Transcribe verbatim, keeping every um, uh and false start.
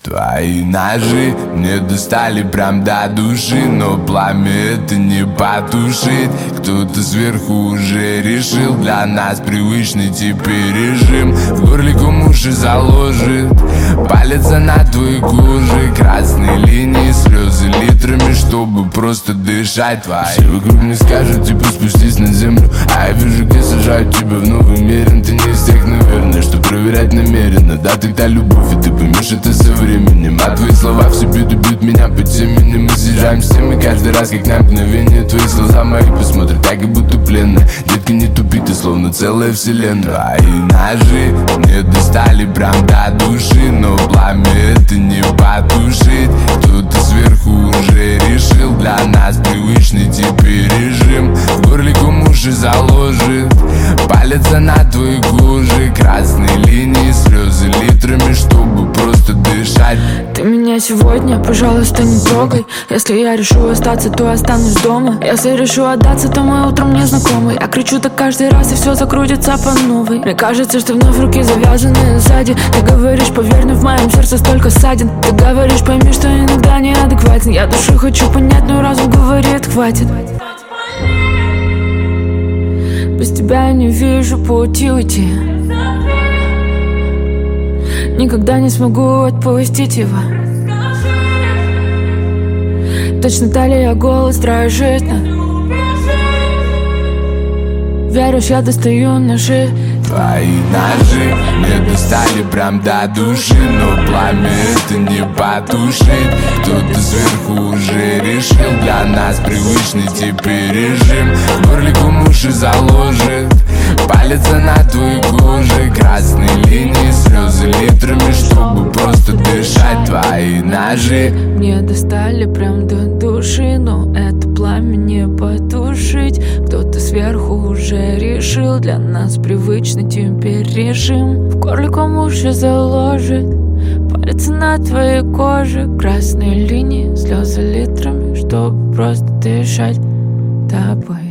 Твои ножи мне достали прям до души, но пламя это не потушит. Кто-то сверху уже решил для нас привычный теперь режим. В горле ком уши заложит, палится на твоей коже. Красные линии, слезы литрами, чтобы просто дышать. Твои все вокруг мне скажут, типа спустись на землю, а я вижу, где сажают тебя в новый мир. Ты не из тех, наверное, что проверять намеренно. Да, ты та любовь, и ты поймешь это со временем. А твои слова все бьют и бьют меня по теменем. Мы съезжаем с темы каждый раз, как на мгновение. Твои слова мои посмотрят так, как будто пленная. Детка, не тупи, ты словно целая вселенная. Твои ножи мне достали прям до души, но пламя это не потушит. Кто-то сверху уже решил для нас привычный теперь режим. В горле ком уши заложит, палится на твоей коже. Красные линии, слезы литрами, чтобы просто дышать. Ты меня сегодня, пожалуйста, не трогай. Если я решу остаться, то останусь дома. Если решу отдаться, то мой утром не знакомый. Я кричу так каждый раз, и все закрутится по новой. Мне кажется, что вновь руки завязаны сзади. Ты говоришь, поверь, но в моем сердце столько ссадин. Ты говоришь, пойми, что иногда неадекватен. Я душу хочу понять, но разум говорит, хватит. Без тебя я не вижу пути уйти. Никогда не смогу отпустить его. Точно талия, голос дрожит. Веришь, я достаю ножи. Твои ножи мне достали прям до души, но пламя это не потушит. Кто-то сверху уже решил для нас привычный теперь режим. В горле ком уши заложит, палится на твоей коже. Красные линии, слезы литрами, чтобы просто дышать. Твои ножи мне достали прям до души, но это пламя не потушить. Кто-то сверху уже решил для нас привычный теперь режим. В горле ком уши заложит, палится на твоей коже. Красные линии, слезы литрами, чтобы просто дышать тобой.